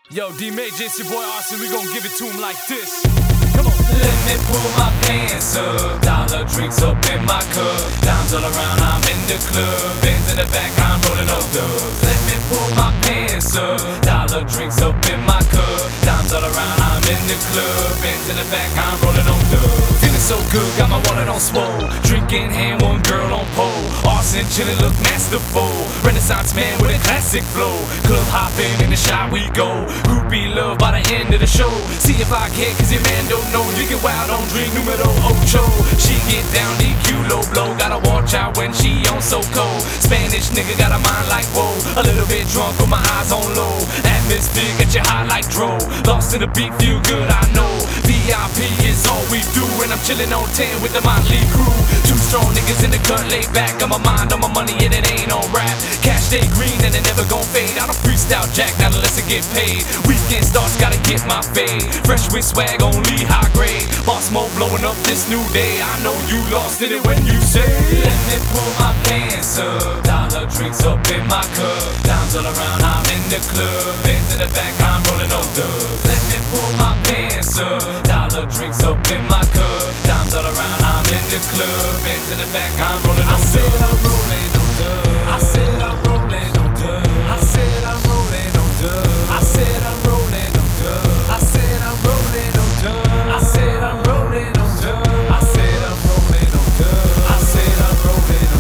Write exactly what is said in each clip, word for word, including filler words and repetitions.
Yo, D-Major, it's your boy Austin, we gon' give it to him like this. Come on. Let me pull my pants up, dollar drinks up in my cup, dimes all around, I'm in the club, bands in the back, I'm rolling up dubs. Let me pull my pants up, dollar drinks up in my cup, dimes all around, I'm in the club, bands in the back, I'm rolling on dubs. Feeling so good, got my wallet on swole, drinking hand, one girl on pole, Austin chillin', look masterful, Renaissance man with a classic flow, club hopping, in the shot we go, groupie love by the end of the show, see if I care cause your man don't know, you get wild on drink numero ocho, she get down D Q low blow, gotta watch out when she on so cold, Spanish nigga got a mind like whoa, a little bit drunk with my eyes on low, atmosphere get you high like dro, lost in the beat feel good I know, V I P is all we do, and I'm chillin' on ten with the Motley crew, two strong niggas in the cut laid back, got my mind on my money and it ain't on rap, cash stay green and it never gon' fade, I don't freestyle jack not unless I get paid, weekend starts gotta get my fade, fresh with swag only high grade, boss mode blowing up this new day, I know you lost in it when you say, let me pull my pants up, dollar drinks up in my cup, dimes all around, I'm in the club, bands in the back, I'm rolling on dubs, let me pull my pants up, dollar drinks up in my cup, dimes all around, I'm in the club, bands in the back, I'm rolling on dubs. I said I'm rolling on dubs, I said I'm rolling on dubs, I said I'm rolling on dubs, I said I'm rolling on dubs, I said I'm rolling on dubs, I said I'm rolling on dubs, I said I'm rolling on dubs, I said I'm rolling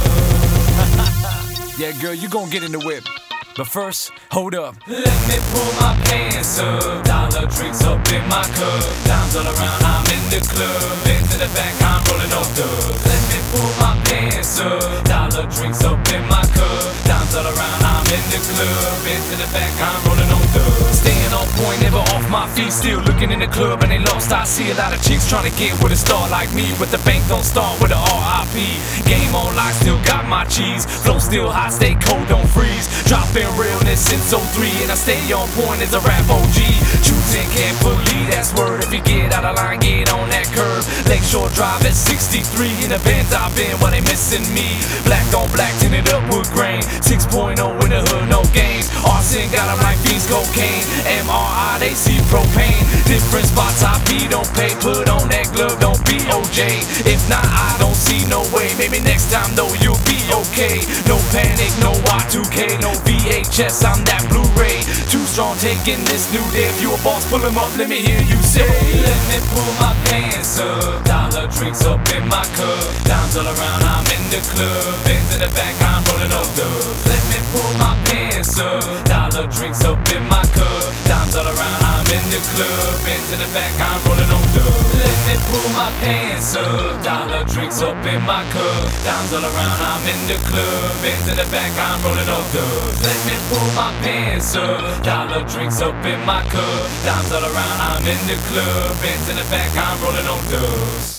on dubs. Yeah, girl, you gon' get in the whip. But first, hold up. Let me pull my pants up, dollar drinks up in my cup, dimes all around, I'm in the club, bands in the back, I'm rolling on dubs. Let me pull my pants up, dollar drinks up in my cup, dimes all around, I'm in the club, bands in the back, I'm rolling on dubs. Staying on point, never off my feet, still looking in the club and they lost. I see a lot of chicks trying to get with a star like me, but the bank don't start with a R I P. Game on lock, still got my cheese, flow still hot, stay cold, don't freeze. Dropping realness since oh three, and I stay on point as a rap O G. Choosing carefully, that's word. If you get out of line, get on that curve. Lakeshore Drive at sixty-three. In the bands I've been, while they missing me. Black on black, tinted up with grain. six point oh in the hood, no games. Austin got them like fiends, cocaine. M R I, they see propane. Different spots I be, don't pay. Put on that glove, don't be O J. If not, I don't see no way. Maybe next time though, you'll be okay. No panic, no Y two K, no V H S, I'm that Blu-ray. Too strong taking this new day. If you a boss, pull him up, let me hear you say, let me pull my pants up, dollar drinks up in my cup, dimes all around, I'm in the club, bands in the back, I'm rolling on dubs. Let me pull my pants up, dollar drinks up in my cup, dimes all around, I'm in the club, bands in the back, I'm rolling on dubs. Let me pull my pants up, dollar drinks up in my cup, dimes all around, I'm in the club, bands in the back, I'm rolling on dubs. Let me pull my pants up, dollar drinks up in my cup, dimes all around, I'm in the club, bands in the back, I'm rolling on dubs.